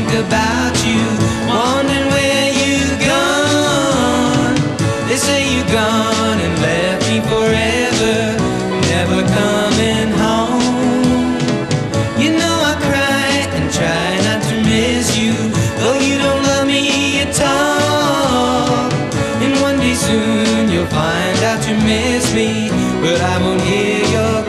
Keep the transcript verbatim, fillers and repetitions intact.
think about you, wondering where you've gone. They say you're gone and left me forever, never coming home. You know I cry and try not to miss you, though you don't love me at all. And one day soon you'll find out you miss me, but I won't hear your